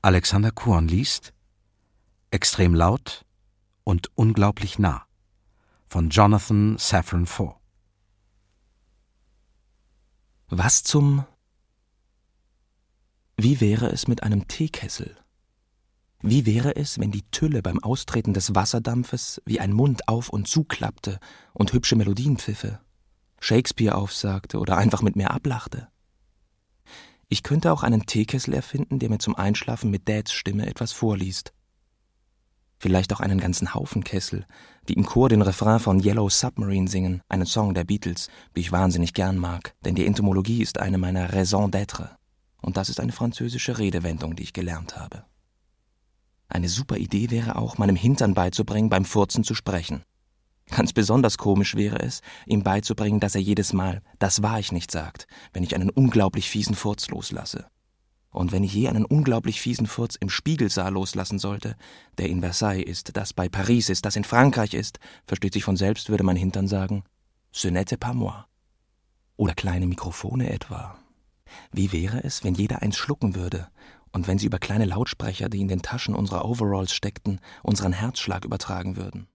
Alexander Kuon liest Extrem laut und unglaublich nah von Jonathan Safran Foer. Was zum... Wie wäre es mit einem Teekessel? Wie wäre es, wenn die Tülle beim Austreten des Wasserdampfes wie ein Mund auf und zuklappte und hübsche Melodien pfiffe, Shakespeare aufsagte oder einfach mit mir ablachte? Ich könnte auch einen Teekessel erfinden, der mir zum Einschlafen mit Dads Stimme etwas vorliest. Vielleicht auch einen ganzen Haufen Kessel, die im Chor den Refrain von Yellow Submarine singen, einen Song der Beatles, wie ich wahnsinnig gern mag, denn die Entomologie ist eine meiner Raison d'être. Und das ist eine französische Redewendung, die ich gelernt habe. Eine super Idee wäre auch, meinem Hintern beizubringen, beim Furzen zu sprechen. Ganz besonders komisch wäre es, ihm beizubringen, dass er jedes Mal »das war ich nicht« sagt, wenn ich einen unglaublich fiesen Furz loslasse. Und wenn ich je einen unglaublich fiesen Furz im Spiegelsaal loslassen sollte, der in Versailles ist, das bei Paris ist, das in Frankreich ist, versteht sich von selbst, würde mein Hintern sagen, »Ce n'était pas moi«. Oder kleine Mikrofone etwa. Wie wäre es, wenn jeder eins schlucken würde und wenn sie über kleine Lautsprecher, die in den Taschen unserer Overalls steckten, unseren Herzschlag übertragen würden?